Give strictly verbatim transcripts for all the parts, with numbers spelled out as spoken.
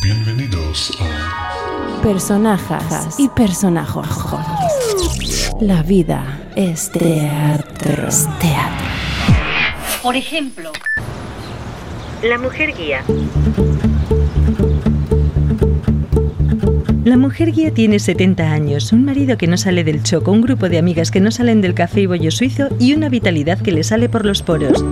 Bienvenidos a Personajes y personajos. La vida es teatro. Es teatro. Por ejemplo, La mujer guía. La mujer guía tiene setenta años, un marido que no sale del choco, un grupo de amigas que no salen del café y bollo suizo y una vitalidad que le sale por los poros.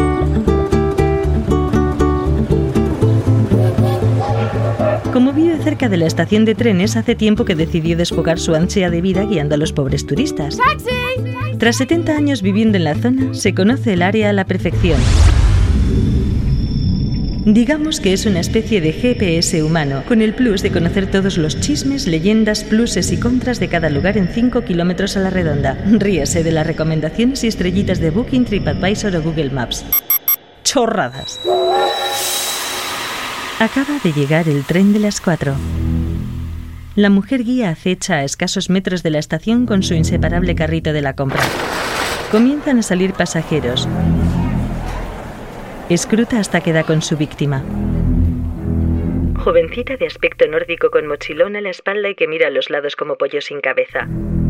Como vive cerca de la estación de trenes, hace tiempo que decidió desfogar su ansia de vida guiando a los pobres turistas. ¡Taxi! Tras setenta años viviendo en la zona, se conoce el área a la perfección. Digamos que es una especie de G P S humano, con el plus de conocer todos los chismes, leyendas, pluses y contras de cada lugar en cinco kilómetros a la redonda. Ríase de las recomendaciones y estrellitas de Booking, TripAdvisor o Google Maps. Chorradas. Acaba de llegar el tren de las cuatro. La mujer guía acecha a escasos metros de la estación con su inseparable carrito de la compra. Comienzan a salir pasajeros. Escruta hasta que da con su víctima. Jovencita de aspecto nórdico con mochilón a la espalda y que mira a los lados como pollo sin cabeza.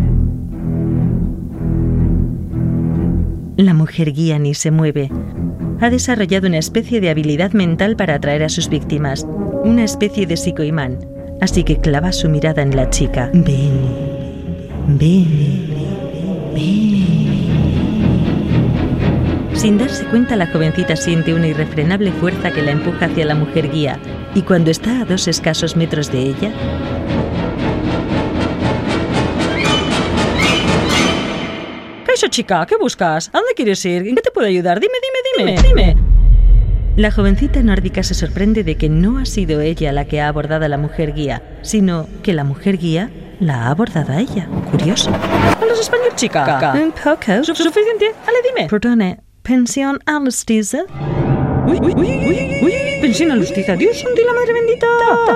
La mujer guía ni se mueve. Ha desarrollado una especie de habilidad mental para atraer a sus víctimas, una especie de psicoimán, así que clava su mirada en la chica. Ven, ven, ven. Sin darse cuenta, la jovencita siente una irrefrenable fuerza que la empuja hacia la mujer guía, y cuando está a dos escasos metros de ella... ¡Eso, chica! ¿Qué buscas? ¿A dónde quieres ir? ¿En qué te puedo ayudar? Dime, dime, dime, dime. La jovencita nórdica se sorprende de que no ha sido ella la que ha abordado a la mujer guía, sino que la mujer guía la ha abordado a ella. Curioso. ¿Hablas español, chica? Un poco. ¿Suficiente? Ale, dime. Perdone, ¿pensión Alustiza? Uy, uy, uy, uy, uy, uy, pensión Alustiza. Dios, son de la madre bendita.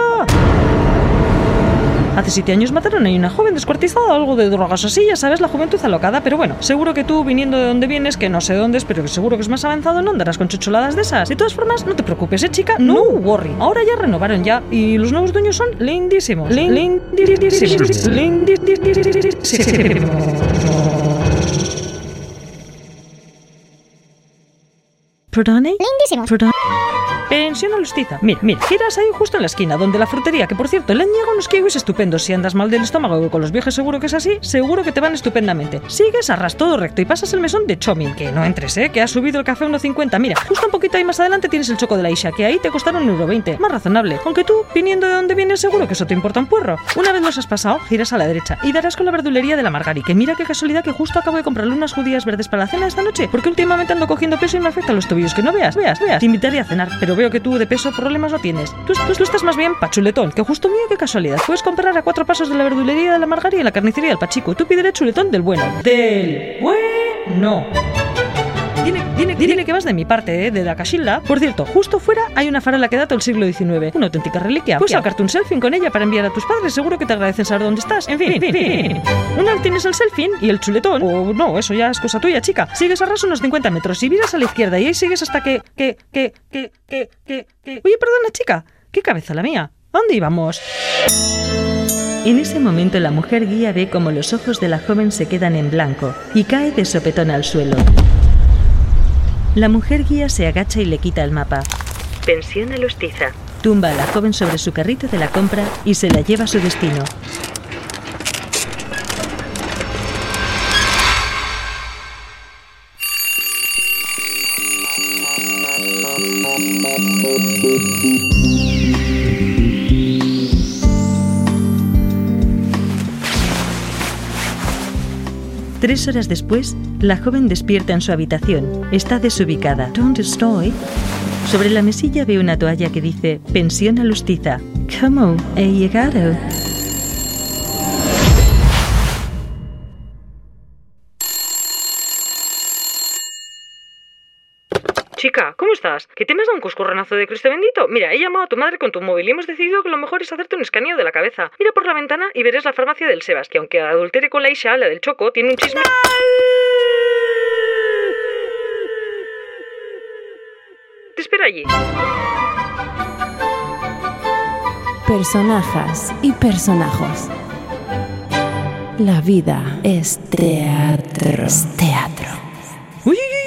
Hace siete años mataron a una joven descuartizada o algo de drogas así, ya sabes, la juventud alocada. Pero bueno, seguro que tú, viniendo de donde vienes, que no sé dónde es, pero que seguro que es más avanzado, no andarás con chucholadas de esas. De todas formas, no te preocupes, ¿eh, chica? No worry. Ahora ya renovaron ya y los nuevos dueños son lindísimos. Lindísimos. Lindísimos. ¿Perdone? Lindísimos. ¿Perdone? Pensión Alustiza. Mira, mira, giras ahí justo en la esquina, donde la frutería, que por cierto, le han llegado unos kiwis estupendos. Si andas mal del estómago y con los viajes seguro que es así, seguro que te van estupendamente. Sigues, arras todo recto y pasas el mesón de Chomin. Que no entres, ¿eh? Que ha subido el café a uno cincuenta. Mira, justo un poquito ahí más adelante tienes el choco de la Isha, que ahí te costaron un euro veinte. Más razonable. Aunque tú, viniendo de donde vienes, seguro que eso te importa un puerro. Una vez los has pasado, giras a la derecha y darás con la verdulería de la Margari. Que mira qué casualidad que justo acabo de comprarle unas judías verdes para la cena esta noche. Porque últimamente ando cogiendo peso y me afectan los tobillos. Que no veas, veas, veas. Te invitaré a cenar, pero veo que tú de peso problemas no tienes. Tú, tú, tú estás más bien pachuletón, que justo mío, qué casualidad. Puedes comprar a cuatro pasos de la verdulería de la Margari y en la carnicería del Pachico. Y tú pídele chuletón del bueno. Del bueno. Dile, dile, dile que vas de mi parte, ¿eh? De la Cachilda. Por cierto, justo fuera hay una farola que data del siglo diecinueve. Una auténtica reliquia. Puedes sacarte un selfie con ella para enviar a tus padres. Seguro que te agradecen saber dónde estás. En fin, en fin, en fin. Una vez tienes el selfie y el chuletón. O no, eso ya es cosa tuya, chica. Sigues a ras unos cincuenta metros y viras a la izquierda y ahí sigues hasta que... que... que... que... que... que... que... Oye, perdona, chica. ¿Qué cabeza la mía? ¿A dónde íbamos? En ese momento la mujer guía ve como los ojos de la joven se quedan en blanco y cae de sopetón al suelo. La mujer guía se agacha y le quita el mapa. Pensión Alustiza. Tumba a la joven sobre su carrito de la compra y se la lleva a su destino. Tres horas después, la joven despierta en su habitación. Está desubicada. ¿Dónde estoy? Sobre la mesilla ve una toalla que dice Pensión Alustiza. ¿Cómo he llegado? Chica, ¿cómo estás? ¿Que te me has dado un coscorronazo de Cristo bendito? Mira, he llamado a tu madre con tu móvil y hemos decidido que lo mejor es hacerte un escaneo de la cabeza. Mira por la ventana y verás la farmacia del Sebas, que aunque adultere con la Isha, la del Choco, tiene un chisme... Te espero allí. personajes y personajos. La vida es teatro. Es teatro. Uy, uy,